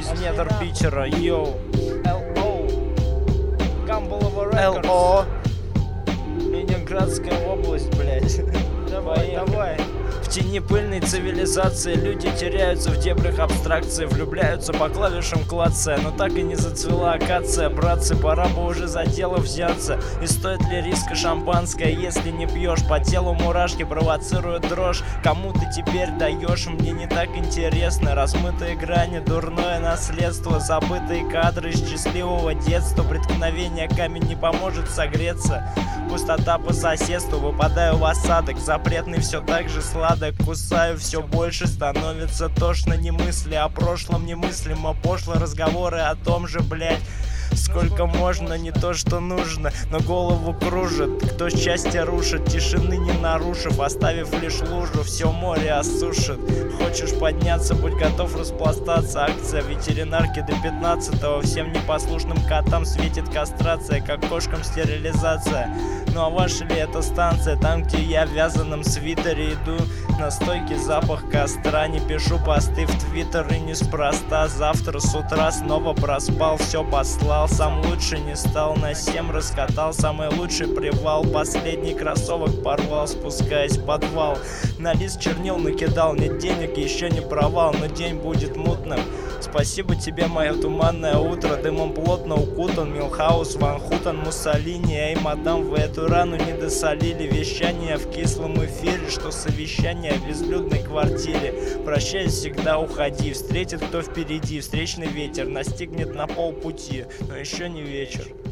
Недр Питера, йоу. Л.О. Гамбулова Рекордс. Л.О. Ленинградская область, блядь. Давай, давай. В тени пыльной цивилизации люди теряются в дебрях абстракции, влюбляются по клавишам клацая, но так и не зацвела акация. Братцы, пора бы уже за дело взяться. И стоит ли риска шампанское, если не пьешь? По телу мурашки провоцируют дрожь. Кому ты теперь даешь? Мне не так интересно. Размытые грани, дурное наследство, забытые кадры из счастливого детства. Преткновение камень не поможет согреться. Пустота по соседству, выпадаю в осадок. Запретный все так же сладок. Кусаю все больше, становится тошно. Не мысли о прошлом, немыслимо пошло. Разговоры о том же, блять. Сколько можно, не то что нужно, но голову кружит. Кто счастье рушит, тишины не нарушив, оставив лишь лужу, все море осушит. Хочешь подняться, будь готов распластаться. Акция ветеринарки до 15-го. Всем непослушным котам светит кастрация, как кошкам стерилизация. Ну а ваша ли это станция? Там, где я в вязаном свитере иду на стойке запах костра. Не пишу посты в твиттер и неспроста. Завтра с утра снова проспал, все послал. Сам лучше не стал, на 7 раскатал. Самый лучший привал, последний кроссовок порвал, спускаясь в подвал. На лист чернил накидал, нет денег, еще не провал, но день будет мутным. Спасибо тебе, мое туманное утро. Дымом плотно укутан Милхаус, Ван Хутен, Муссолини. Эй, мадам, вы эту рану не досолили. Вещание в кислом эфире, что совещание в безлюдной квартире. Прощаясь, всегда уходи. Встретит кто впереди, встречный ветер настигнет на полпути, но еще не вечер.